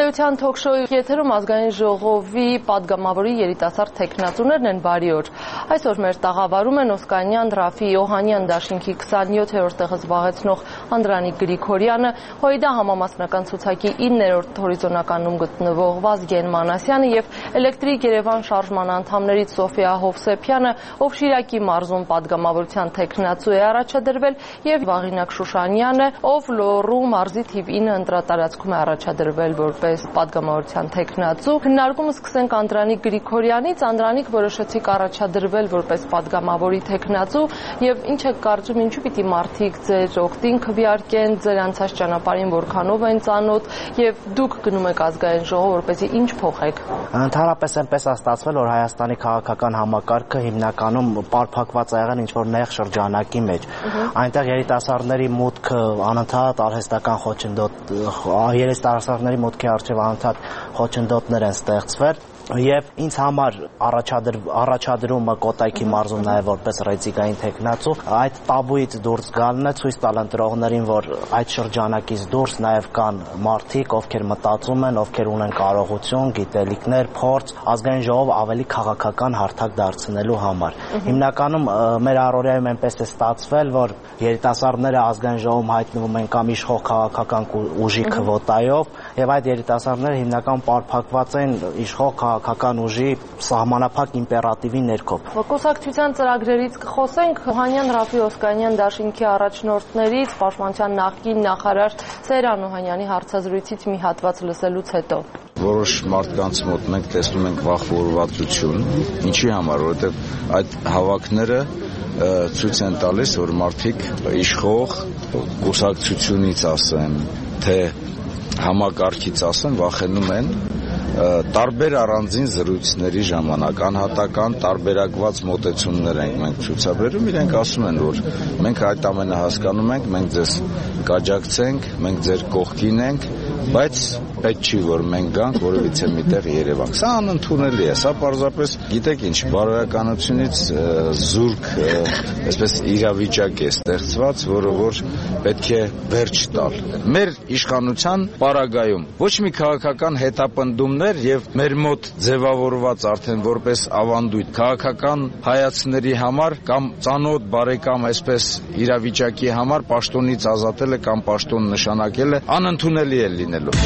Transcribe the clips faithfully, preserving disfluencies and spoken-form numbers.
Ըստեյության թոքշոուի եթերում ազգային ժողովի պատգամավորի երիտասարդ թեկնածուներն են բարի օր։ Այսօր մեր տաղավարում են Օսկանյան Ռաֆի Օհանյան դաշինքի քսանյոթերորդ տեղը զբաղեցնող Անդրանիկ Գրիգորյանը, ՀՅԴ համամասնական ցուցակի իններորդ հորիզոնականում գտնվող Վազգեն Մանասյանը եւ Էլեկտրիկ Երևան շարժման անդամներից Սոֆիա Հովսեփյանը, ով Շիրակի մարզում պատգամավորության թեկնածու է առաջադրվել, եւ Վաղինակ Շուշանյանը, ով Լոռու մարզի թիվ ինը ընտրատարածքում է առաջադրվել որպես պատգամավորության թեկնածու։ Քննարկումը սկսենք Անդրանիկ Գրիգորյանից։ Անդրանիկ, որոշեցիք առաջադրվել որպես պատգամավորի թեկնածու եւ ինչ է կարծում, ինչու պիտի մարդիկ ձեր օգտին քվեարկեն, ձեր անցած ճանապարհին որքանով են ծանոթ եւ դուք գնում եք ազգային ժողով, որպեսզի ինչ փոխեք։ Ընդհանրապես այնպես է ստացվել, որ Հայաստանի քաղաքական համակարգը հիմնականում պարփակված է եղել ինչ-որ նեղ շրջանակի մեջ։ Այնտեղ երիտասարդների մուտքը անընդհատ արհեստական խոչընդոտ երիտասարդների մուտքի առջև անընդհատ խոչընդոտներ են ստեղծվել եւ ինձ համար առաջադրումը Կոտայքի մարզում նաեւ որպես ռեյտինգային թեկնածու այդ տաբուից դուրս գալն է, ցույց տալ ընտրողներին, որ այդ շրջանակից դուրս նաեւ կան մարդիկ, ովքեր մտածում են, ովքեր ունեն կարողություն, գիտելիքներ, փորձ ազգային ժողով ավելի քաղաքական հարթակ դարձնելու համար։ Հիմնականում մեր առօրյայում այնպես է ստացվել, որ երիտասարդները ազգային ժողովում հայտնվում են կամ իշխող քաղաքական ուժի քվոտայով եւ այդ երիտասարդները հիմնական պարփակված են իշխող քաղաքական ուժի սահմանափակ իմպերատիվի ներքո։ Կուսակցության ծրագրերից կխոսենք Օհանյան Ռաֆի Օսկանյան դաշինքի առաջնորդներից Պաշտպանության նախկին նախարար Սեյրան Օհանյանի հարցազրույցից մի հատված լսելուց հետո։ Որոշ մարդկանց մոտ մենք տեսնում ենք վախվորվածություն, ինչի համար, որովհետև այդ հավաքները ցույց են տալիս, որ մարդիկ իշխող կուսակցությունից ասեն, թե համակարգից ասեն, վախենում են տարբեր առանձին զրույցների ժամանակ անհատական տարբերակված մոտեցումներ ենք մենք ցուցաբերում, իրենք ասում են, որ մենք այդ ամենը հասկանում ենք, մենք ձեզ կաջակցենք, մենք ձեր կողքին ենք, բայց պետք չի, որ մենք գանք որևիցե միտեղ Երևան։ Սա անընդունելի է, սա պարզապես գիտեք ինչ, բարոյականությունից զուրկ, այսպես իրավիճակ է ստեղծված, որը որ պետք է վերջ տալ։ Մեր իշխանության պարագայում ոչ մի քաղաքական հետապնդումներ եւ մեր մոտ ձևավորված արդեն որպես ավանդույթ քաղաքական հայացքների համար կամ ծանոթ բարեկամ այսպես իրավիճակի համար պաշտոնից ազատելը կամ պաշտոն նշանակելը անընդունելի է լինելու։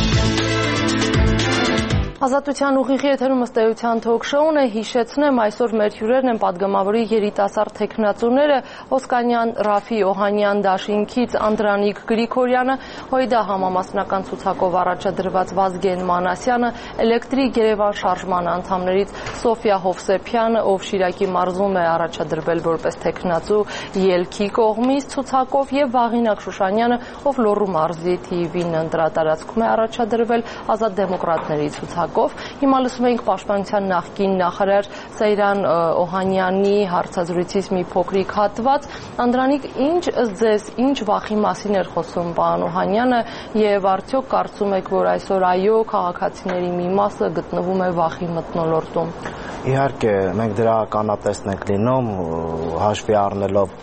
Ազատության ուղիղ եթերում ըստեյության թոքշոուն է, հիշեցնեմ, այսօր մեր հյուրերն են պատգամավորի երիտասարդ թեկնածուները Օսկանյան Ռաֆի Օհանյան դաշինքից Անդրանիկ Գրիգորյանը, ՀՅԴ համամասնական ցուցակով առաջադրված Վազգեն Մանասյանը, Էլեկտրիկ Երևան շարժման անդամներից Սոֆիա Հովսեփյանը, ով Շիրակի մարզում է առաջադրվել որպես թեկնածու ելքի կողմից ցուցակով, եւ Վաղինակ Շուշանյանը, ով Լոռու մարզի թիվ ինը ընտրատարածքում է առաջադրվել ազատ դեմոկրատների ցուցակ։ Հիմա լսում ենք Պաշտպանության նախկին նախարար Սեյրան Օհանյանի հարցազրույցից մի փոքրիկ հատված։ Անդրանիկ, ինչ ըստ ձեզ, ինչ վախի մասին էր խոսում պարոն Օհանյանը եւ արդյոք կարծում եք, որ այսօր այո, քաղաքացիների մի մասը գտնվում է վախի մթնոլորտում։ Իհարկե, մենք դրա ականատեսն ենք լինում, հաշվի առնելով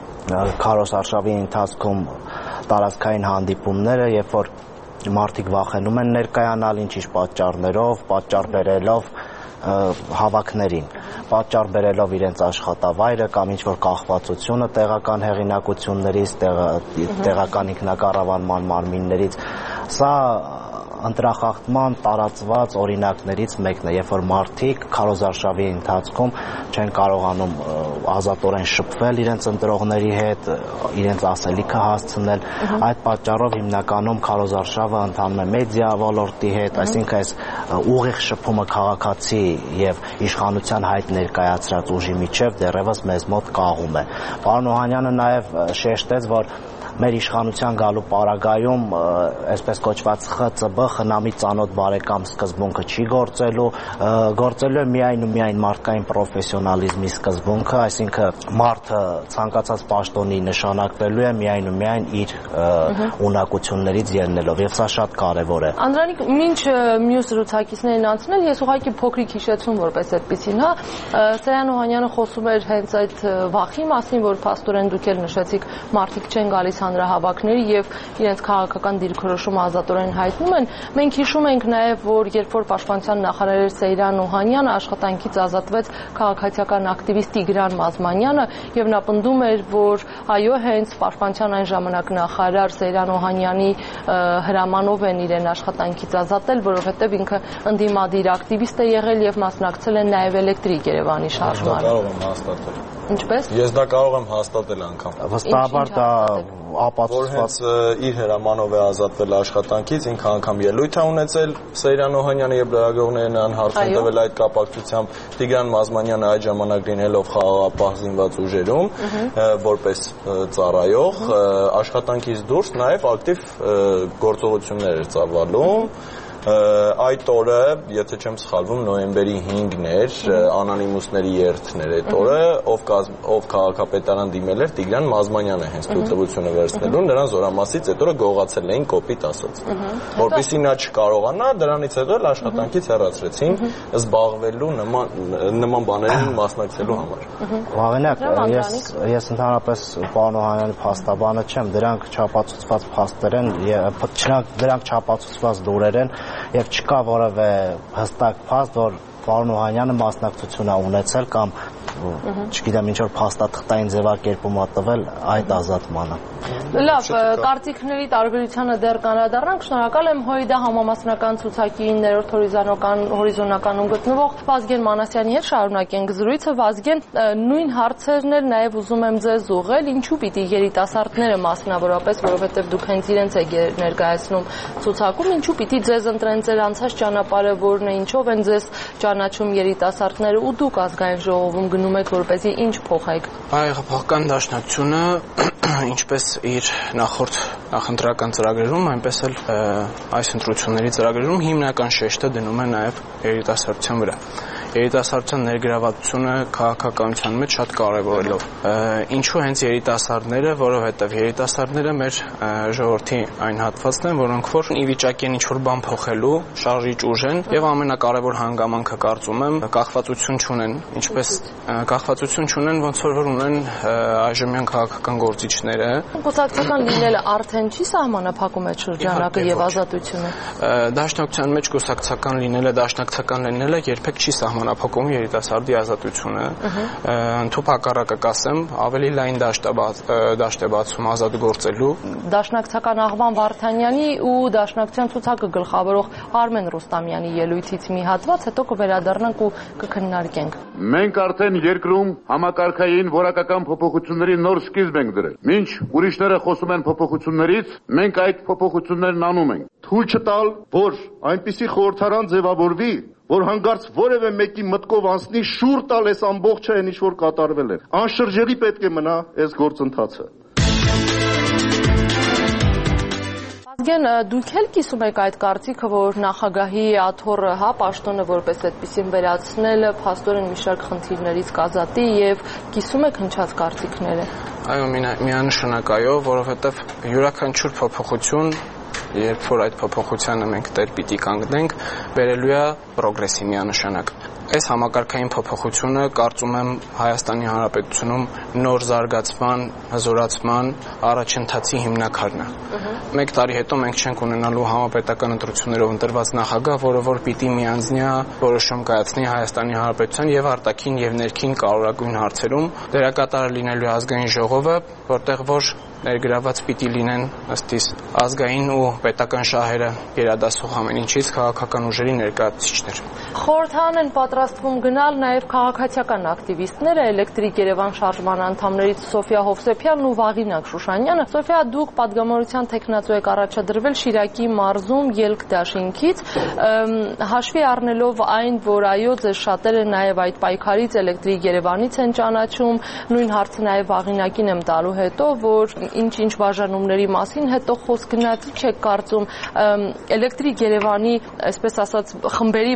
քարոզարշավի ընթացքում տարածքային հանդիպումները, երբ որ մարդիկ վախենում են ներկայանալ ինչ-ինչ պատճառներով, պատճառ բերելով հավաքներին, պատճառ բերելով իրենց աշխատավայրը կամ ինչ-որ կախվածությունը տեղական հեղինակություններից, տեղական ինքնակառավարման մարմիններից, սա ընտրախախտման տարածված օրինակներից մեկն է, երբ որ մարդիկ քարոզարշավի ընթացքում չեն կարողանում ազատորեն շփվել իրենց ընտրողների հետ, իրենց ասելիքը հասցնել, այդ պատճառով հիմնականում քարոզարշավը ընթանում է մեդիա ոլորտի հետ, այսինքն այս ուղիղ շփումը քաղաքացի եւ իշխանության հայտ ներկայացրած ուժի միջև դեռևս մեզ մոտ կաղում է։ Պարոն Օհանյանը նաեւ շեշտեց, որ մեր իշխանության գալու պարագայում այսպես կոչված ԽԾԲ խնամի ծանոթ բարեկամ սկզբունքը չի գործելու, գործելու է միայն ու միայն մարդկային պրոֆեսիոնալիզմի սկզբունքը, այսինքն մարդը ցանկացած պաշտոնի նշանակվելու է միայն ու միայն իր ունակություններից ելնելով, եւ սա շատ կարեւոր է։ Անդրանիկ, մինչ մյուս զրուցակիցներին անցնել, ես ուղղակի փոքրիկ հիշեցում որպես այդպեսին, հա, Սեյրան Օհանյանը խոսում էր հենց այդ վախի մասին, որ փաստորեն դուք էլ նշեցիք, մարդիկ չեն գալիս հանրահավաքների եւ իրենց քաղաքական դիրքորոշումը ազատորեն հայտնում են, Մենք հիշում ենք նաև, որ երբ որ պաշտպանության նախարար էր Սեյրան Օհանյանը, աշխատանքից ազատվեց քաղաքացիական ակտիվիստ Տիգրան Մազմանյանը, եւ նա պնդում էր, որ այո, հենց պաշտպանության այն ժամանակ նախարար Սեյրան Օհանյանի հրամանով են իրեն աշխատանքից ազատել, որովհետեւ ինքը ընդդիմադիր ակտիվիստ է եղել եւ մասնակցել է նաև Էլեկտրիկ Երևանի շարժմանը։ Կարող եմ հաստատել։ Ինչպես։ Ես դա կարող եմ հաստատել անգամ։ Վստահաբար դա ապացուցված իր հրամանով է ազատվել աշխատանքից, ինքը անգամ ելույթ է ունեցել Սեյրան Օհանյանը եւ լրագրողները նրան հարց են տվել այդ կապակցությամբ։ Տիգրան Մազմանյանը այդ ժամանակ լինելով խաղաղապահ զինված ուժերում որպես ծառայող աշխատանքից դուրս նաև ակտիվ գործողություններ էր ծավալում։ Այդ օրը, եթե չեմ սխալվում, նոյեմբերի հինգն էր, անոնիմուսների երթներ այդ օրը, ով ով քաղաքապետարան դիմել էր Տիգրան Մազմանյանը հենց թույլտվությունը վերցնելու, նրան զորամասից այդ օրը գողացել էին կոպիտ ասած։ Որպեսզի նա չկարողանա, դրանից հետո էլ աշխատանքից հեռացրեցին զբաղվելու նման նման բաներին մասնակցելու համար։ Վաղենակ, ես ես ընդհանրապես պարոն Օհանյանի փաստաբանը չեմ, դրանք չապացուցված փաստեր են, չնայած դրանք չապացուցված լուրեր են եւ չկա որևէ հստակ փաստ, որ պարոն Օհանյանը մասնակցություն է ունեցել կամ չգիտեմ ինչ որ փաստաթղթային ձևակերպում ա տվել այդ ազատմանը։ Լավ, կարծիքների տարբերությանը դեռ կանրադառնանք։ Շնորհակալ եմ Հոիդա համամասնական ցուցակի ներորդ հորիզոնական հորիզոնականում գտնվող Վազգեն Մանասյանի հետ շարունակենք զրույցը։ Վազգեն, նույն հարցերն էլ նաև ուզում եմ ձեզ ուղղել, ինչու պիտի երիտասարդները մասնավորապես, որովհետև դուք հենց իրենց եք ներկայացնում ցուցակում, ինչու պիտի ձեզ ընտրեն, ձեր անցած ճանապարհը որն է, ինչով են ձեզ ճանաչում երիտասարդները ու դուք ազգային ժողովում գնում եք, որպեսզի ինչ փոխեք։ Հայ-Հեղափոխական դաշնակցությունը ինչպես իր նախորդ նախընտրական ծրագրերում, այնպես էլ այս ընտրությունների ծրագրերում հիմնական շեշտը դնում է նաև երիտասարդության վրա։ Երիտասարդության ներգրավվածությունը քաղաքականության մեջ շատ կարևորելով։ Ինչու հենց երիտասարդները, որովհետև երիտասարդները մեր ժողովրդի այն հատվածն են, որոնք որ ի վիճակի են ինչ-որ բան փոխելու, շարժիչ ուժ են եւ ամենակարևոր հանգամանքը կարծում եմ կախվածություն չունեն, ինչպես կախվածություն չունեն, ոնց որ ունեն այժմյան քաղաքական գործիչները։ Կուսակցական լինելը արդեն չի սահմանափակում այդ շրջանակը եւ ազատությունը։ Դաշնակցության մեջ կուսակցական լինելը, դաշնակցական լինելը երբեք չի սահմանափակում երիտասարդի ազատությունը։ Ընդհանուր հակառակը կասեմ, ավելի լայն դաշտ է բացում ազատ գործելու։ Դաշնակցական Աղվան Վարդանյանի ու դաշնակցության ցուցակը գլխավորող Արմեն Ռուստամյանի ելույթից մի հատված, հետո կվերադառնանք ու կքննարկենք։ Մենք արդեն երկրում համակարգային որակական փոփոխությունների նոր սկիզբ ենք դրել։ Մինչ ուրիշները խոսում են փոփոխություններից, մենք այդ փոփոխություններն անում ենք։ Թույլ չտալ, որ այնպիսի խորհրդարան ձևավորվի, որ հանգարց որևէ մեկի մտքով անցնի շուռ տալ այս ամբողջը այն ինչ որ կատարվել է։ Անշրջելի պետք է մնա այս գործընթացը։ Վազգեն, դուք էլ կիսում եք այդ կարծիքը, որ նախագահի աթոռը, հա, պաշտոնը որպես այդպեսին վերացնելը փաստորեն մի շարք խնդիրներից կազատի եւ կիսում եք հնչած կարծիքները։ Այո, միանշանակ այո, որովհետեւ յուրաքանչյուր փոփոխություն, երբ որ այդ փոփոխությանը մենք տեր պիտի կանգնենք, բերելու է պրոգրեսի միանշանակ։ Այս համակարգային փոփոխությունը կարծում եմ Հայաստանի Հանրապետությունում նոր զարգացման, հզորացման առաջընթացի հիմնաքարն է։ Մեկ տարի հետո մենք չենք ունենալու համապետական ընտրություններով ընտրված նախագահ, որը որ պիտի միանձնյա որոշում կայացնի Հայաստանի Հանրապետության եւ արտաքին եւ ներքին կարևորագույն հարցերում։ Դերակատարը լինելու ազգային ժողովը, որտեղ որ ներգրաված պիտի լինեն ըստ իս ազգային ու պետական շահերը գերադասող ամեն ինչից քաղաքական ուժերի ներկայացուցիչներ։ Խորհրդարան են պատրաստվում գնալ նաև քաղաքացիական ակտիվիստները, Էլեկտրիկ Երևան շարժման անդամներից Սոֆիա Հովսեփյանն ու Վաղինակ Շուշանյանը։ Սոֆիա, դուք պատգամավորության տեխնացու եք առաջադրվել Շիրակի մարզում ելք դաշինքից, հաշվի առնելով այն, որ այո, ձեզ շատերը նաև այդ պայքարից Էլեկտրիկ Երևանից են ճանաչում, նույն հարցը նաև Վաղինակին եմ տալու հետո, որ ինչ-ինչ բաժանումների մասին հետո խոսք գնաց, ինչ եք կարծում Էլեկտրիկ Երևանի, այսպես ասած, խմբերի բաժան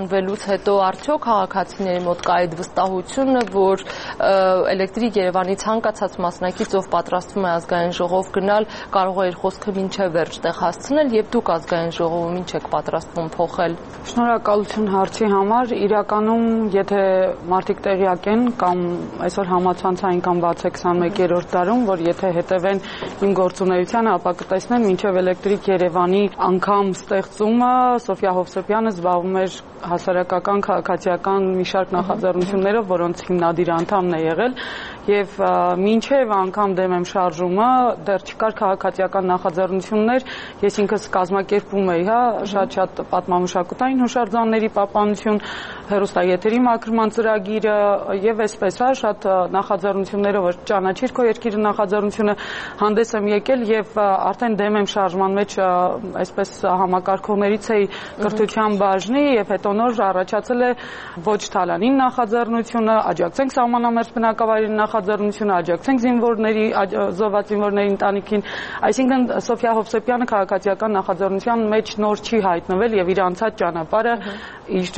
անվանվելուց հետո արդյոք քաղաքացիների մոտ կա այդ վստահությունը, որ Էլեկտրիկ Երևանի ցանկացած մասնակից, ով պատրաստվում է ազգային ժողով գնալ, կարող է իր խոսքը մինչև վերջ տեղ հասցնել, եւ դուք ազգային ժողովում ինչ եք պատրաստվում փոխել։ Շնորհակալություն հարցի համար։ Իրականում, եթե մարդիկ տեղյակ են կամ այսօր համացանցային կամ վաթսեպ քսանմեկերորդ դարում, որ եթե հետևեն իմ գործունեությանը, ապա կտեսնեն մինչև Էլեկտրիկ Երևանի անգամ ստեղծումը Սոֆիա Հովսեփյանը զբաղվում էր հասարակական քաղաքացիական մի շարք նախաձեռնություններով, որոնց հիմնադիր անդամն է եղել, եւ մինչև անգամ դեմ եմ շարժումը դեռ չկար քաղաքացիական նախաձեռնություններ, ես ինքս կազմակերպում էի, հա, շատ-շատ պատմամշակութային հուշարձանների պահպանություն, հեռուստաեթերի մաքրման ծրագիրը եւ այսպես, հա, շատ նախաձեռնություններով ճանաչիր քո երկիրը նախաձեռնությունը հանդես եմ եկել եւ արդեն դեմ եմ շարժման մեջ այսպես համակարգողներից էի կրթության բաժնի եւ հետո նոր առաջացել է ոչ թալանին նախաձեռնությունը, աջակցենք սահմանամերձ բնակավայրերի նախաձեռնությունը, աջակցենք զինվորների, զոհված զինվորների ընտանիքին, այսինքն Սոֆիա Հովսեփյանը քաղաքացիական նախաձեռնության մեջ նոր չի հայտնվել եւ իր անցած ճանապարհը իր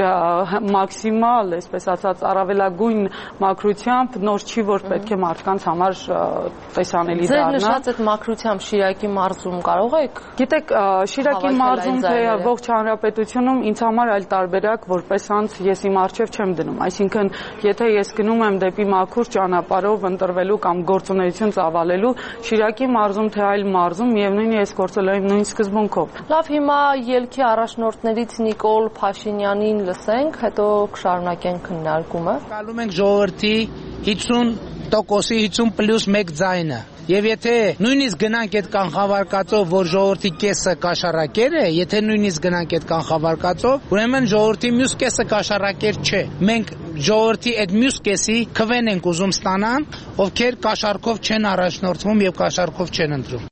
մաքսիմալ, այսպես ասած, առավելագույն մաքրությամբ նոր չի, որ պետք է մարդկանց համար տեսանելի դառնա։ Ձեր նշած այդ մաքրությամբ Շիրակի մարզում կարող եք։ Գիտեք, Շիրակի մարզում թե ողջ հանրապետությունում ինձ համար այլ տարբերակ որպես անձ ես իմ առջև չեմ դնում, այսինքն եթե ես գնում եմ դեպի մաքուր ճանապարհով ընտրվելու կամ գործունեություն ծավալելու, Շիրակի մարզում թե այլ մարզում միևնույնն է ես գործել եմ նույն սկզբունքով։ Լավ, հիմա ելքի առաջնորդներից Նիկոլ Փաշինյանին լսենք, հետո կշարունակենք քննարկումը։ Կալում ենք ժողովրդի հիսուն տոկոսի հիսուն պլյուս մեկ ձայնը։ Եվ եթե նույնիսկ գնանք այդ կանխավարկածով, որ ժողովրդի կեսը կաշառակեր է, եթե նույնիսկ գնանք այդ կանխավարկածով, ուրեմն ժողովրդի մյուս կեսը կաշառակեր չէ։ Մենք ժողովրդի այդ մյուս կեսի քվեն ենք ուզում ստանան, ովքեր կաշառքով չեն առաջնորդվում եւ կաշառքով չեն ընտրում։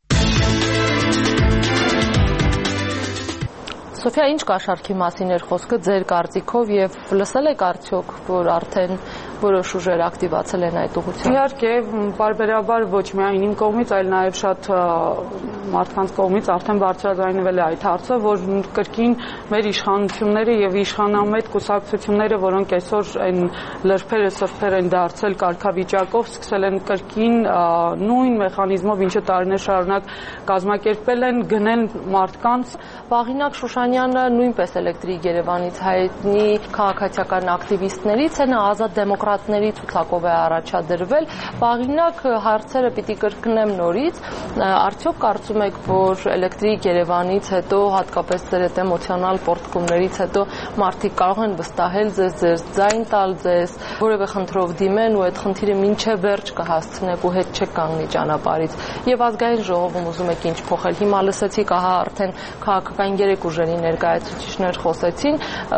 Սոֆիա, ինչ կաշառքի մասին էր խոսքը ձեր կարծիքով եւ լսել եք արդյոք, որ արդեն որոշ ուժեր ակտիվացել են այդ ուղղությամբ։ Իհարկե, բարբերաբար ոչ միայն իմ կողմից, այլ նաև շատ մարդկանց կողմից արդեն բարձրաձայնվել է այդ հարցը, որ կրկին մեր իշխանությունները եւ իշխանամետ կուսակցությունները, որոնք այսօր այն լրբերը սրբեր են դարձել կարգավիճակով, սկսել են կրկին նույն մեխանիզմով, ինչը տարիներ շարունակ կազմակերպել են, գնել մարդկանց։ Վաղինակ Շուշանյանը նույնպես Էլեկտրիկ Երևանից հայտնի քաղաքացիական ակտիվիստներից է, նա ազատ դեմոկրատների ցուցակով է առաջադրվել։ Վաղինակ հարցերը պիտի կրկնեմ նորից, արդյոք կարծում եք, որ Էլեկտրիկ Երևանից հետո, հատկապես ձեր այդ էմոցիոնալ պորտկումներից հետո մարդիկ կարող են վստահել ձեզ, ձեր ձայն տալ ձեզ, որևէ խնդրով դիմեն ու այդ խնդիրը մինչև վերջ կհասցնեք ու հետ չեք կանգնի ճանապարհից։ Եվ ազգային ժողովում ուզում եք ինչ փոխել։ Հիմա լսեցիք, ահա արդեն քաղաքական երեք ուժերի ներկայացուցիչներ խոսեցին,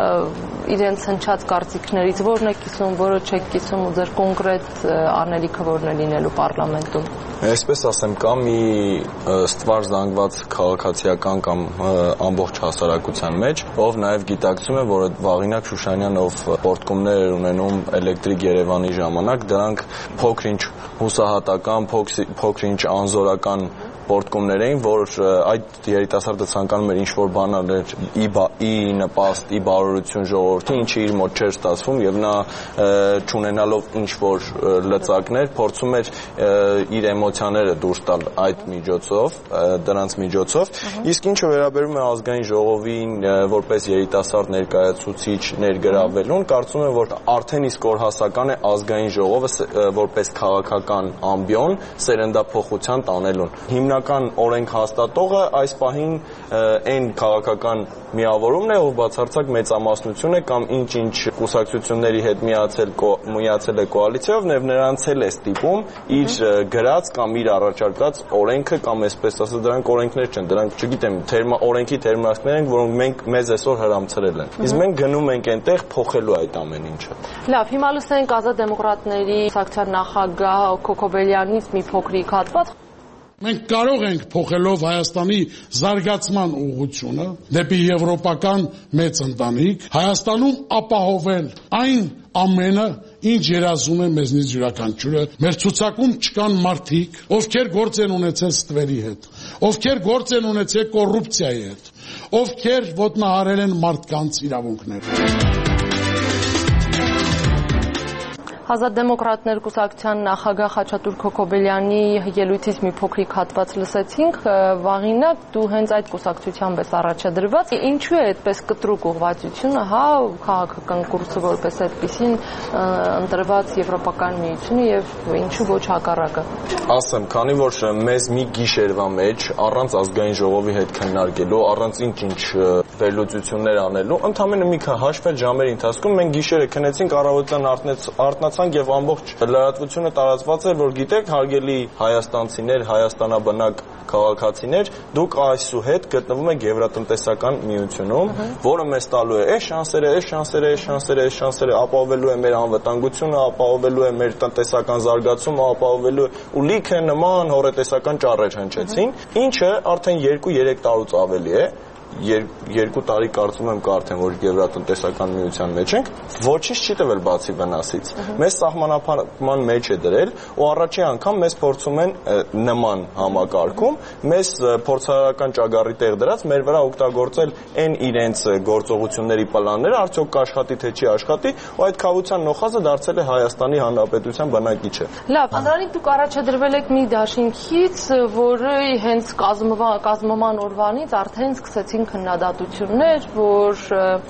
իրենց հնչած կարծիքներից որն է կիսում, որը չեք կիսում ու ձեր կոնկրետ անելիքը որն է լինելու պարլամենտում։ Այսպես ասեմ, կա մի ստվար զանգված քաղաքացիական կամ ամբողջ հասարակության մեջ, ով նաև գիտակցում է, որ Վաղինակ Շուշանյանը, ով պորտկումներ էր ունենում Էլեկտրիկ Երևանի ժամանակ, դրանք փոքր-ինչ հուսահատական, փոքր-ինչ անզորական պորտկումներ էին, որ այդ երիտասարդը ցանկանում էր ինչ-որ բան անել ի նպաստ, ի բարօրություն ժողովրդի, ինչը իր մոտ չէր ստացվում եւ նա չունենալով ինչ-որ լծակներ, փորձում էր իր էմոցիաները դուրս տալ այդ միջոցով, դրանց միջոցով, իսկ ինչը վերաբերում է ազգային ժողովին որպես երիտասարդ ներկայացուցիչ ներգրավելուն, կարծում եմ, որ արդեն իսկ օրհասական է ազգային ժողովը որպես քաղաքական ամբիոն սերնդափոխության տանելուն։ Հիմնական օրենք հաստատողը այս պահին այն քաղաքական միավորումն է, ով բացարձակ մեծամասնություն է կամ ինչ-ինչ կուսակցությունների հետ միացել միացել է կոալիցիայով, եւ նրանց էլ է ստիպում իր գրած կամ իր առաջարկած օրենքը կամ այսպես ասած դրանք օրենքներ չեն, դրանք չգիտեմ, օրենքի թերմինացներ են, որոնք մենք մեզ այսօր հրամցրել են։ Իսկ մենք գնում ենք այնտեղ փոխելու այդ ամեն ինչը։ Լավ, հիմա լսենք ազատ դեմոկրատների սակցիան նախագահ Քոքոբելյանից մի փոքրիկ հատված։ Մենք կարող ենք փոխելով Հայաստանի զարգացման ուղղությունը դեպի եվրոպական մեծ ընտանիք Հայաստանում ապահովել այն ամենը, ինչ երազում է մեզնից յուրաքանչյուրը։ Մեր ցուցակում չկան մարդիկ, ովքեր գործ են ունեցել ստվերի հետ, ովքեր գործ են ունեցել կոռուպցիայի հետ, ովքեր ոտնահարել են մարդկանց իրավունքները։ Ազատ դեմոկրատներ կուսակցության նախագահ Խաչատուր Քոքոբելյանի ելույթից մի փոքրիկ հատված լսեցինք, Վաղինակ, դու հենց այդ կուսակցությամբ ես առաջադրված, ինչու է այդպես կտրուկ ուղղվածությունը, հա, քաղաքական կուրսը որպես այդպեսին ընտրված Եվրոպական միությունը եւ ինչու ոչ հակառակը։ Ասեմ, քանի որ մեզ մի գիշերվա մեջ առանց ազգային ժողովի հետ քննարկելու, առանց ինչ-ինչ վերլուծություններ անելու, ընդամենը մի քանի հաշվել ժամերի ընթացքում մենք գիշերը քնեցինք, առավոտյան արթնացանք եւ ամբողջ լրատվությունը տարածված էր, որ գիտեք, հարգելի հայաստանցիներ, հայաստանաբնակ քաղաքացիներ, դուք այսուհետ գտնվում եք Եվրատնտեսական միությունում, որը մեզ տալու է այս շանսերը, այս շանսերը, այս շանսերը, այս շանսերը, ապահովելու է մեր անվտանգությունը, ապահովելու է մեր տնտեսական զարգացումը, ապահովելու է ու լիքը նման հորետեսական ճառեր հնչեցին, ինչը արդեն երկու-երեք տարուց ավելի է, երկու տարի կարծում եմ կարդեմ, որ Եվրատնտեսական միության մեջ ենք, ոչինչ չի տվել բացի վնասից։ Մեզ սահմանափակման մեջ է դրել ու առաջի անգամ մեզ փորձում են նման համակարգում, մեզ փորձարարական ճագարի տեղ դրած, մեր վրա օգտագործել այն իրենց գործողությունների պլանները, արդյոք կաշխատի թե չի աշխատի, ու այդ քավության նոխազը դարձել է Հայաստանի Հանրապետության բնակիչը։ Լավ, Անդրանիկ, դուք առաջադրվել եք մի դաշինքից, որը հենց կազմման օրվանից արդեն սկսեցին քննադատություններ, որ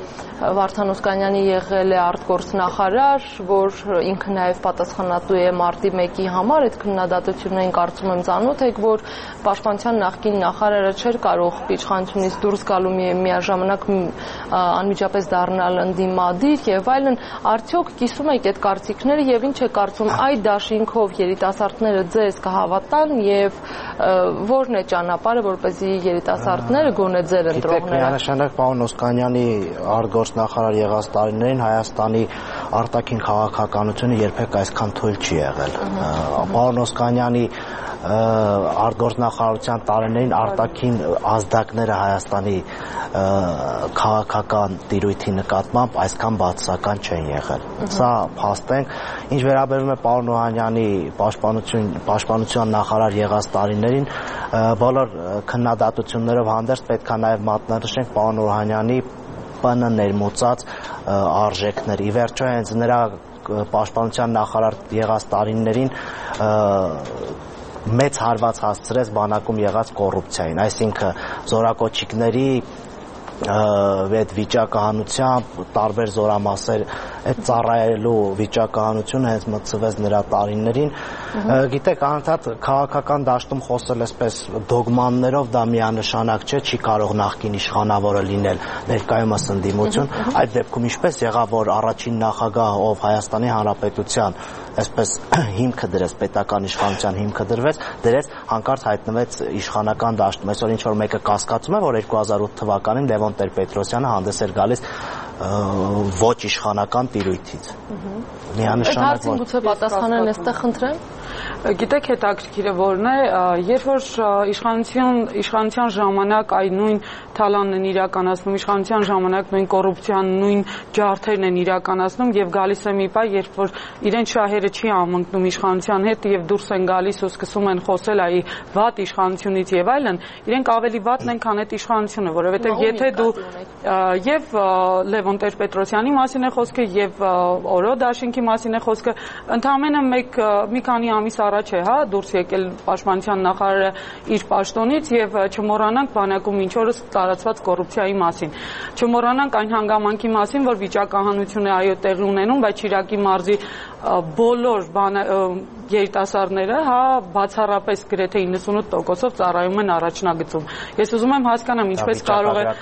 Վարդան Օսկանյանի եղել է արտգործնախարար, որ ինքը նաև պատասխանատու է մարտի մեկի համար, այդ քննադատություններին կարծում եմ ծանոթ եք, որ Պաշտպանության նախկին նախարարը չէր կարող իշխանությունից դուրս գալու միաժամանակ անմիջապես դառնալ ընդդիմադիր եւ այլն, արդյոք կիսում եք այդ կարծիքները եւ ինչ է կարծում այդ դաշինքով երիտասարդները ձեզ կհավատան եւ որն է ճանապարհը, որպեսզի երիտասարդները գոնե ձեր ընտրողները։ Միանշանակ պարոն Օսկանյանի արտգործնախարար եղած տարիներին Հայաստանի արտաքին քաղաքականությունը երբեք այսքան թույլ չի եղել։ Պարոն Օսկանյանի արտգործնախարարության տարիներին արտաքին ազդակները Հայաստանի քաղաքական տիրույթի նկատմամբ այսքան բացասական չեն եղել։ Սա փաստենք, ինչ վերաբերում է պարոն Օհանյանի պաշտպանություն պաշտպանության նախարար եղած տարիներին, բոլոր քննադատություններով հանդերձ պետք է նաև մատնանշենք պարոն Օհանյանի ՊՆ ներմուծած արժեքներ։ Ի վերջո հենց նրա պաշտպանության նախարար եղած տարիներին մեծ հարված հասցրեց բանակում եղած կոռուպցիային, այսինքն զորակոչիկների այդ վիճակահանությամբ տարբեր զորամասեր այդ ծառայելու վիճակահանությունը հենց մտցվեց նրա տարիներին։ Գիտեք, անընդհատ քաղաքական դաշտում խոսել այսպես դոգմաններով դա միանշանակ չէ, չի կարող նախկին իշխանավորը լինել ներկայումս ընդդիմություն։ Այդ դեպքում ինչպես եղավ, որ առաջին նախագահ, ով Հայաստանի Հանրապետության այսպես հիմքը դրեց, պետական իշխանության հիմքը դրվեց, դրեց հանկարծ հայտնվեց իշխանական դաշտում։ Այսօր ինչ որ մեկը կասկածում է, որ երկու հազար ութ թվականին Լևոն Տեր-Պետրոսյանը հանդես էր գալիս ոչ իշխանական տիրույթից։ Միանշանակ որ գուցե պատասխանեն այստեղ խնդրեմ։ Գիտեք, հետաքրքիրը որն է, երբ որ իշխանություն իշխանության ժամանակ այդ նույն թալանն են իրականացնում, իշխանության ժամանակ նույն կոռուպցիան, նույն ջարդերն են իրականացնում եւ գալիս է մի պահ, երբ որ իրենց շահերը չի ամընկնում իշխանության հետ եւ դուրս են գալիս ու սկսում են խոսել այ վատ իշխանությունից եւ այլն, իրենք ավելի վատն են, քան այդ իշխանությունը, որովհետեւ եթե դու եւ Լևոն Տեր-Պետրոսյանի մասին է խոսքը եւ Օրո դաշինքի մասին է խոսքը, ընդհանրապես մեկ մի քանի ամիս առաջ է, հա, դուրս եկել պաշտպանության նախարարը իր պաշտոնից եւ չմոռանանք բանակում ինչ օրս տարածված կոռուպցիայի մասին։ Չմոռանանք այն հանգամանքի մասին, որ վիճակահանություն է այո տեղի ունենում, բայց Շիրակի մարզի բոլոր երիտասարդները, հա, բացառապես գրեթե իննսունութ տոկոսով ծառայում են առաջնագծում։ Ես ուզում եմ հասկանամ ինչպես կարող է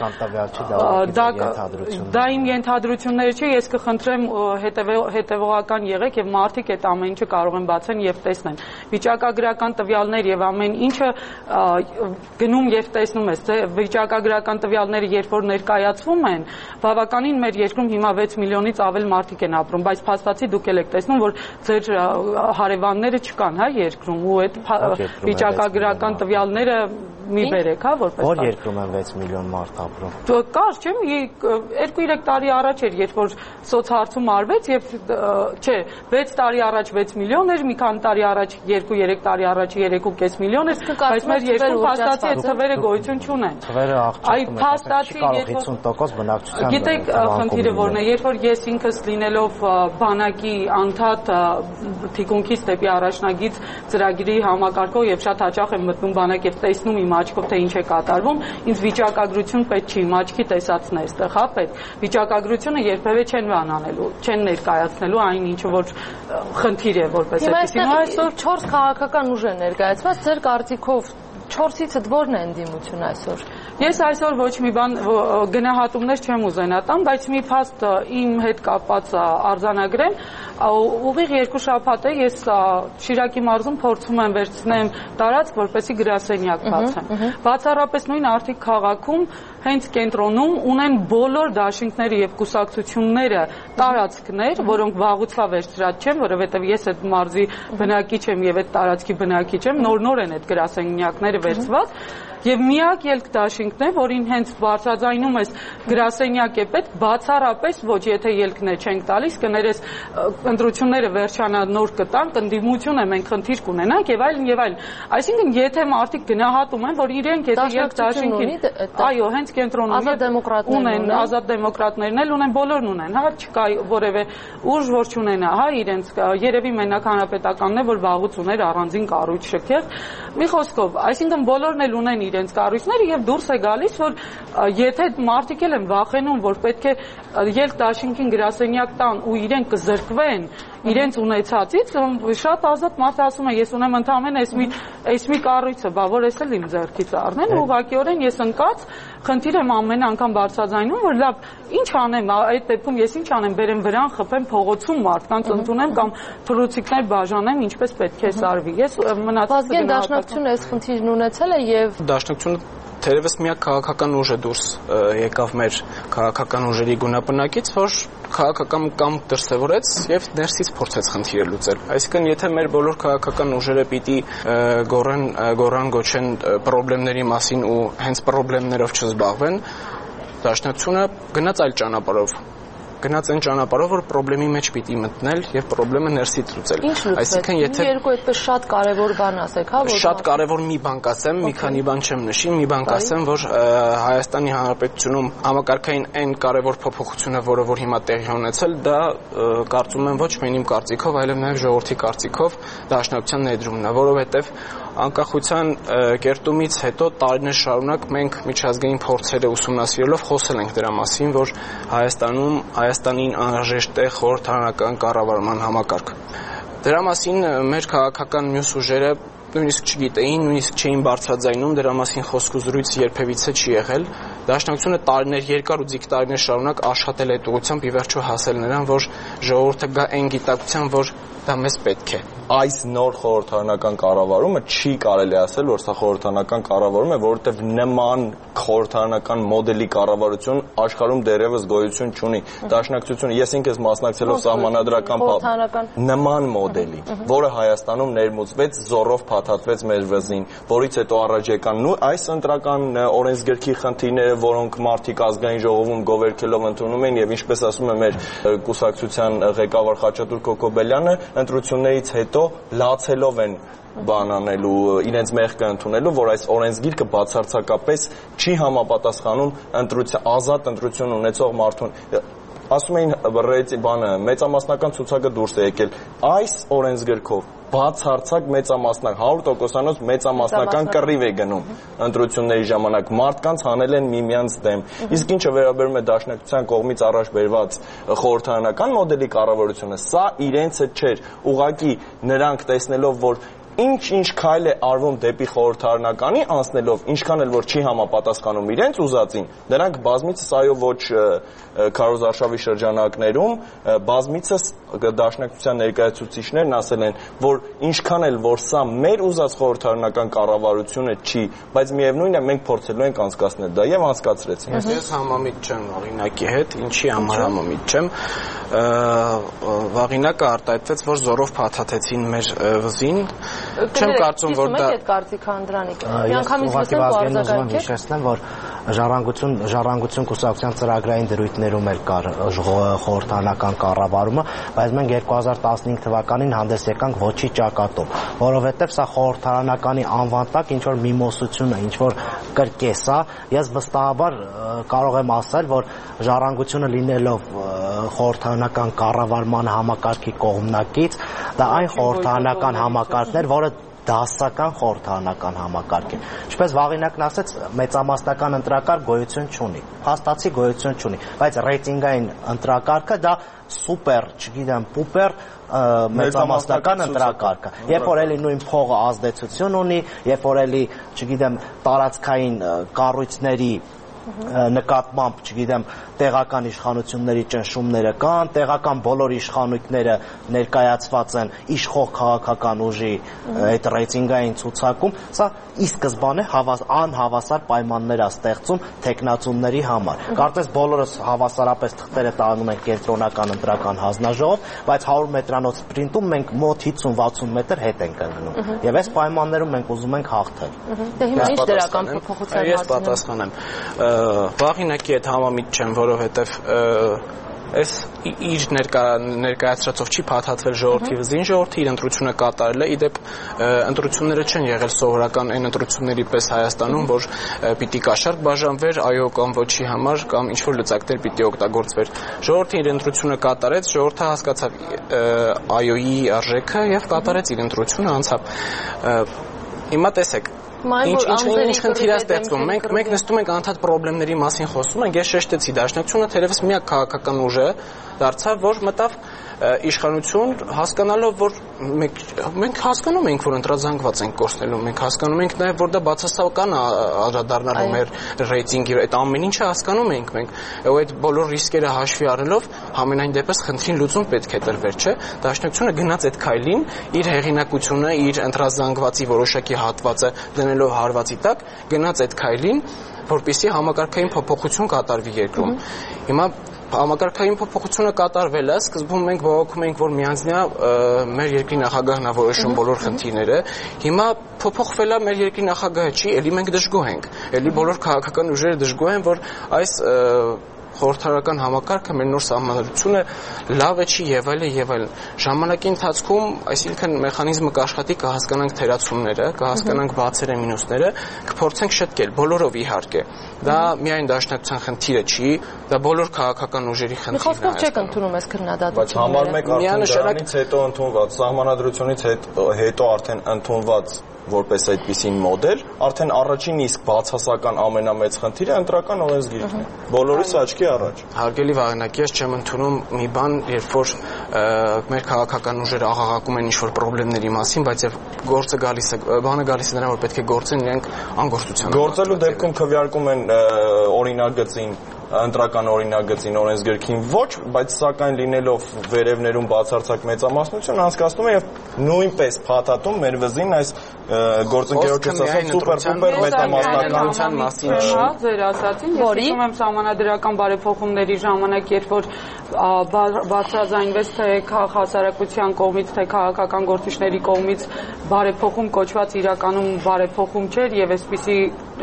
դա իմ ենթադրությունները չի, ես կխնդրեմ հետևողական եղեք եւ մարդիկ այդ ամեն ինչը կարող են բացեն եւ տեսնեն։ Վիճակագրական տվյալներ եւ ամեն ինչը գնում եւ տեսնում ես, թե վիճակագրական տվյալները երբ որ ներկայացվում են, բավականին մեր երկրում հիմա վեց միլիոնից ավել մարդիկ են ապրում, բայց փաստացի դուք եք տեսնում, որ ձեր հարևանները չկան, հա, երկրում ու այդ վիճակագրական տվյալները մի բերեք, հա, որպես որ երկրում են վեց միլիոն մարդ ապրում։ Կար, չէ՞, երկու-երեք տարի առաջ էր, երբ որ սոցհարցում արվեց եւ չէ, վեց տարի առաջ վեց միլիոն էր, մի քանի տարի առաջ երկու-երեք տարի առաջ երեք ու կես միլիոն էր, բայց մեր երկրում փաստացի այդ թվերը գոյություն չունեն։ Թվերը աղջիկում են, հիսուն տոկոս բնակչության։ Գիտեք, խնդիրը որն է, երբ որ ես ինքս լինելով բանակի անդամ հատ թիկունքից դեպի առաջնագիծ ծրագրի համակարգով եւ շատ հաճախ եմ մտնում բանակ եւ տեսնում իմ աչքով թե ինչ է կատարվում, ինձ վիճակագրություն պետք չի, իմ աչքի տեսածն է այստեղ, հա, պետք։ Վիճակագրությունը երբևէ չեն բանանելու, չեն ներկայացնելու այն ինչը որ խնդիր է որպես այդպեսի։ Հիմա այսօր չորս քաղաքական ուժ են ներկայացված, ձեր կարծիքով չորսիցդ որն է ընդդիմություն այսօր։ Ես այսօր ոչ մի բան գնահատումներ չեմ ուզենա տամ, բայց մի փաստ իմ հետ կապված արձանագրեմ, ուղիղ երկու շաբաթ է ես Շիրակի մարզում փորձում եմ վերցնեմ տարածք, որպեսզի գրասենյակ բացեմ։ Բացառապես նույն Արթիկ քաղաքում հենց կենտրոնում ունեն բոլոր դաշինքները եւ կուսակցությունները տարածքներ, որոնք վաղուց վերցրած չեն, որովհետեւ ես այդ մարզի բնակիչ եմ եւ այդ տարածքի բնակիչ եմ, նոր-նոր են այդ գրասենյակները վերցված եւ միակ ելք դաշինքն է, որին հենց բարձրաձայնում ես գրասենյակ է պետք, բացառապես ոչ, եթե ելքն է չենք տալիս, կներես ընտրությունները վերջանա նոր կտանք, ընդդիմություն է, մենք խնդիր կունենանք եւ այլն եւ այլն։ Այսինքն, եթե մարդիկ գնահատում են, որ իրենք եթե ելք դաշինքին, այո, հենց կենտրոնում ունեն, ազատ դեմոկրատներն էլ ունեն, բոլորն ունեն, հա, չկա որևէ ուժ, որ չունենա, հա, իրենց երևի մենակ հանրապետականն է, որ վաղուց ուներ առանձին կառույց շքեղ։ Մի խոսքով, այսինքն բոլորն էլ ունեն իրենց կառույցները եւ դուրս է գալիս, որ եթե մարդիկ էլ են վախենում, որ պետք է ելք դաշինքին գրասենյակ տան ու իրենք կզրկվեն իրենց ունեցածից, շատ ազատ մարդ ասում է, ես ունեմ ընդամենը այս մի այս մի կառույցը, բա որ ես էլ իմ ձեռքից առնեն, ու ուղղակիորեն ես ընկած խնդիր եմ ամեն անգամ բարձրաձայնում, որ լավ, ինչ անեմ, այդ դեպքում ես ինչ անեմ, բերեմ վրան, խփեմ փողոցում մարդկանց ընդունեմ կամ թռուցիկներ բաժանեմ, ինչպես պետք է սարվի։ Ես մնացածը դաշնակցությունը այս խնդիրն ունեցել է եւ դաշնակցությունը թերևս միակ քաղաքական ուժը դուրս եկավ մեր քաղաքական ուժերի գունապնակից, որ քաղաքական կամք դրսևորեց եւ ներսից փորձեց խնդիրը լուծել։ Այսինքն, եթե մեր բոլոր քաղաքական ուժերը պիտի գոռան գոռան գոչեն խնդիրների մասին ու հենց խնդիրներով չզբաղվեն, դաշնակցությունը գնաց այլ ճանապարհով գնաց այն ճանապարհով, որ խնդրի մեջ պիտի մտնել եւ խնդրը ներսից լուծել։ Այսինքն, եթե երկու այդպես շատ կարեւոր բան ասեք, հա, որ շատ կարեւոր մի բան կասեմ, մի քանի բան չեմ նշի, մի բան կասեմ, որ Հայաստանի Հանրապետությունում համակարգային այն կարեւոր փոփոխությունը, որը որ հիմա տեղի ունեցել, դա կարծում եմ ոչ միայն իմ կարծիքով, այլև նաեւ ժողովրդի կարծիքով դաշնակցության ներդրումն է, որովհետեւ անկախության կերտումից հետո տարիներ շարունակ մենք միջազգային փորձերը ուսումնասիրելով խոսել ենք դրա մասին, որ Հայաստանում Հայաստանին անհրաժեշտ է խորհրդարանական կառավարման համակարգ։ Դրա մասին մեր քաղաքական մյուս ուժերը նույնիսկ չգիտեին, նույնիսկ չէին բարձրաձայնում, դրա մասին խոսք ու զրույց երբևիցե չի եղել։ Դաշնակցությունը տարիներ երկար ու ձիգ տարիներ շարունակ աշխատել այդ ուղղությամբ, ի վերջո հասել նրան, որ ժողովուրդը գա այն գիտակցության, որ դա մեզ պետք է։ Այս նոր խորհրդարանական կառավարումը չի կարելի ասել, որ սա խորհրդարանական կառավարում է, որովհետև նման խորհրդարանական մոդելի կառավարություն աշխարհում դեռևս գոյություն չունի։ Դաշնակցությունը ես ինքս մասնակցելով սահմանադրական նման մոդելի, որը Հայաստանում ներմուծվեց, զորով փաթաթվեց մեր վզին, որից հետո առաջ եկան նույն այս ընտրական օրենսգրքի խնդիրները, որոնք մարդիկ ազգային ժողովում գովերքելով ընդունում են, եւ ինչպես ասում է մեր կուսակցության ղեկավար Խաչատուր Քոքոբելյանը, ընտրություններից հետո լացելով են բան անելու, իրենց մեղքը ընդունելու, որ այս օրենսգիրքը բացարձակապես չի համապատասխանում ազատ ընտրություն ունեցող մարդուն։ Ասում էին բանը մեծամասնական ցուցակը դուրս է եկել։ Այս օրենսգրքով բացարձակ մեծամասնակ հարյուր տոկոսանոց մեծամասնական կռիվ է գնում ընտրությունների ժամանակ, մարդկանց հանել են միմյանց դեմ։ Իսկ ինչը վերաբերում է դաշնակցության կողմից առաջ բերված խորհրդարանական մոդելի կառավարությունը, սա իրենցը չէր։ Ուղղակի նրանք տեսնելով, որ ինչ-ինչ քայլ է արվում դեպի խորհրդարանականի անցնելով, ինչքան էլ որ չի համապատասխանում իրենց ուզածին, նրանք բազմիցս այո ոչ քարոզարշավի շրջանակներում բազմիցս դաշնակցության ներկայացուցիչներն ասել են, որ ինչքան էլ որ սա մեր ուզած խորհրդարանական կառավարությունը չի, բայց միևնույնն է մենք փորձելու ենք անցկացնել դա եւ անցկացրեցինք։ Ես համամիտ չեմ Վաղինակի հետ, ինչի համար համամիտ չեմ։ Վաղինակը արտահայտվեց, որ զորով փաթաթեցին մեր վզին։ Չեմ կարծում, որ դա այդ կարծիքը Անդրանիկ։ Միանգամից լսեմ ու արձագանքեք։ Հիշեցնեմ, որ ժառանգություն ժառանգություն կուսակցության ծրագրային դրույթներում էր կար խորհրդարանական կառավարումը, բայց մենք երկու հազար տասնհինգ թվականին հանդես եկանք ոչի ճակատով, որովհետև սա խորհրդարանականի անվան տակ ինչ որ միմոսություն է, ինչ որ կրկես է։ Ես վստահաբար կարող եմ ասել, որ ժառանգությունը լինելով խորհրդարանական կառավարման համակարգի կողմնակից, դա այն խորհրդարանական համակարգն էր, որը դասական խորհրդարանական համակարգ է։ Ինչպես Վաղինակն ասաց, մեծամասնական ընտրակարգ գոյություն չունի, փաստացի գոյություն չունի, բայց ռեյտինգային ընտրակարգը դա սուպեր, չգիտեմ, պուպեր մեծամասնական ընտրակարգը։ Երբ որ էլի նույն փողը ազդեցություն ունի, երբ որ էլի, չգիտեմ, տարածքային կառույցների նկատմամբ, չգիտեմ, տեղական իշխանությունների ճնշումները կան, տեղական բոլոր իշխանությունները ներկայացված են իշխող քաղաքական ուժի այդ ռեյտինգային ցուցակում, սա ի սկզբանե անհավասար պայմաններ է ստեղծում թեկնածուների համար։ Կարծես բոլորս հավասարապես թղթերը տանում են կենտրոնական ընտրական հանձնաժողով, բայց հարյուր մետրանոց սպրինտում մենք մոտ հինգ վաթսուն մետր հետ ենք ընկնում։ Եվ այս պայմաններում մենք ուզում ենք հաղթել։ Դե հիմա ինչ դրական փոփոխության Ես պատասխանեմ։ Վաղինակի հետ համամիտ չեմ, որովհետև այս իր ներկայացրածով չի փաթաթվել ժողովրդի վզին, ժողովրդի իր ընտրությունը կատարել է, իդեպ ընտրությունները չեն եղել սովորական այն ընտրությունների պես Հայաստանում, որ պիտի կաշառք բաժանվեր այո կամ ոչի համար կամ ինչ-որ լծակներ պիտի օգտագործվեր։ Ժողովրդը իր ընտրությունը կատարեց, ժողովրդը հասկացավ այոյի արժեքը եւ կատարեց իր ընտրությունը, անցավ։ Հիմա տեսեք, Ինչ խնդիր է ստեղծվում։ Մենք մենք նստում ենք անդադ խնդիրների մասին խոսում ենք։ Ես շեշտեցի, Դաշնակցությունը թերևս միակ քաղաքական ուժ է դարձավ, որ մտավ իշխանություն, հասկանալով, որ մենք մենք հասկանում ենք, որ ընտրազանգված ենք կորցնելու, մենք հասկանում ենք նաև, որ դա բացասական է անդրադառնալու մեր ռեյտինգի, այդ ամեն ինչը հասկանում ենք մենք։ Ու այդ բոլոր ռիսկերը հաշվի առնելով, համենայն դեպս խնդրին լուծում պետք է տրվեր, չէ՞։ Դաշնակցությունը գնաց այդ քայլին, իր հեղինակությունը, իր ընտրազանգվածի որոշակի հատվածը դնելով հարվածի տակ, գնաց այդ քայլին, որպեսզի համակարգային փոփոխություն կատարվի երկրում։ Հիմա համակարգային փոփոխությունը կատարվել է, սկզբում մենք բողոքում էինք, որ միանձնյա մեր երկրի նախագահն է որոշում բոլոր խնդիրները, հիմա փոփոխվել է մեր երկրի նախագահը չի, ելի մենք դժգոհ ենք, ելի բոլոր քաղաքական ուժերը դժգոհ են, որ այս խորհրդարական համակարգը մեր նոր սահմանադրությունը լավ է չի եւ այլն եւ այլն ժամանակի ընթացքում այսինքն մեխանիզմը կաշխատի կհասկանանք թերացումները կհասկանանք բացերը մինուսները կփորձենք շտկել բոլորով իհարկե դա միայն դաշնակցության խնդիրը չի դա բոլոր քաղաքական ուժերի խնդիրն է խոսքով չեք ընդունում այս քննադատությունը բայց համար մեկ արդեն դրանից հետո ընդունված սահմանադրությունից հետո արդեն ընդունված որպես այդպիսին մոդել, արդեն առաջին իսկ բացասական ամենամեծ խնդիրը ընտրական օրենսգիրքն է։ Բոլորիս աչքի առաջ։ Հարգելի Վաղինակի, ես չեմ ընդունում մի բան, երբ որ մեր քաղաքական ուժերը աղաղակում են ինչ-որ խնդիրների մասին, բայց երբ գործը գալիս է, բանը գալիս է նրան, որ պետք է գործեն, իրենք անգործության։ Գործելու դեպքում քվեարկում են օրինագծին ընտրական օրինագծին օրենսգրքին ոչ, բայց սակայն լինելով վերևներում բացարձակ մեծամասնություն անցկացնում է եւ նույնպես փաթաթում մեր վզին այս գործընկերոջից ասած սուպեր պուպեր մեծամասնականության մասին հա ձեր ասածին ես հիշում եմ սահմանադրական բարեփոխումների ժամանակ երբ որ բարձրաձայնվեց թե հասարակության կողմից թե քաղաքական գործիչների կողմից բարեփոխում կոչված իրականում բարեփոխում չէր եւ այսպիսի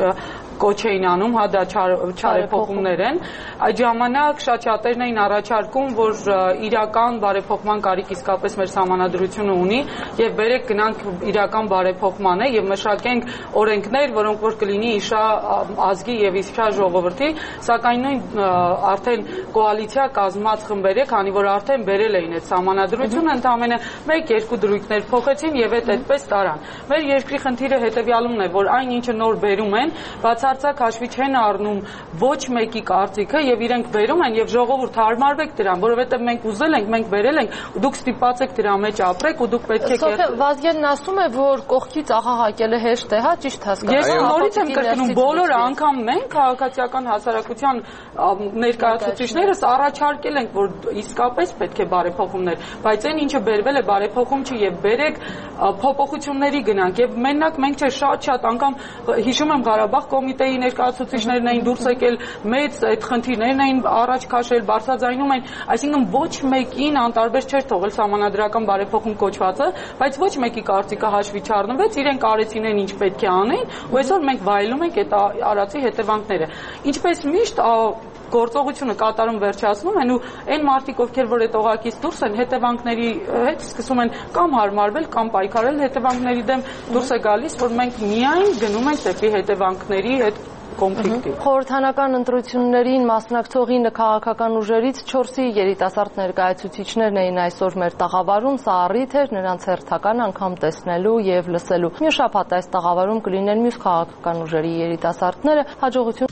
կոչ էին անում, հա դա չարեփոխումներ են։ Այդ ժամանակ շատ շատերն էին առաջարկում, որ իրական բարեփոխման կարիք իսկապես մեր սահմանադրությունը ունի եւ բերեք գնանք իրական բարեփոխման է եւ մշակենք օրենքներ, որոնք որ կլինի իշա ազգի եւ իշա ժողովրդի, սակայն նույն արդեն կոալիցիա կազմած խմբերը, քանի որ արդեն բերել էին այդ սահմանադրությունը, ընդամենը մեկ-երկու դրույթներ փոխեցին եւ այդ այդպես տարան։ Մեր երկրի խնդիրը հետեւյալումն է, որ այն ինչը նոր բերում են, բացարձակ հաշվի չեն առնում ոչ մեկի կարծիքը եւ իրենք բերում են եւ ժողովուրդ հարմարվեք դրան, որովհետեւ մենք ուզել ենք, մենք բերել ենք, ու դուք ստիպված եք դրա մեջ ապրեք ու դուք պետք է Սոֆիա Վազգենն ասում է, որ կողքից աղաղակելը հեշտ է, հա, ճիշտ հասկանում։ Ես նորից եմ կրկնում, բոլոր անգամ մենք քաղաքացիական հասարակության ներկայացուցիչներս առաջարկել ենք, որ իսկապես պետք է բարեփոխումներ, բայց այն ինչը բերվել է բարեփոխում չի եւ բերեք փոփոխությունների գնանք եւ մենակ մենք չէ շատ-շատ անգամ հիշում եմ Ղարաբաղ կոմիտեի ներկայացուցիչներն էին դուրս եկել մեծ այդ խնդիրներն էին առաջ քաշել, բարձրաձայնում են, այսինքն ոչ մեկին անտարբեր չէր թողել սահմանադրական բարեփոխում կոչվածը, բայց ոչ մեկի կարծիքը հաշվի չառնվեց, իրենք արեցին այն ինչ պետք է անեն, ու այսօր մենք վայելում ենք այդ արածի հետևանքները։ Ինչպես միշտ գործողությունը կատարում վերջացնում են ու այն մարդիկ, ովքեր որ այդ օղակից դուրս են, հետևանքների հետ սկսում են կամ հարմարվել, կամ պայքարել հետևանքների դեմ դուրս է գալիս, որ մենք միայն գնում ենք դեպի հետևանքների հետ կոնֆլիկտի։ Խորհրդանական ընտրություններին մասնակցողի քաղաքական ուժերից չորսի երիտասարդ ներկայացուցիչներն էին այսօր մեր տաղավարում, սա առիթ էր նրանց հերթական անգամ տեսնելու եւ լսելու։ Մյուս շաբաթ այս տաղավարում կլինեն մյուս քաղաքական ուժերի երիտասարդները, հաջողություն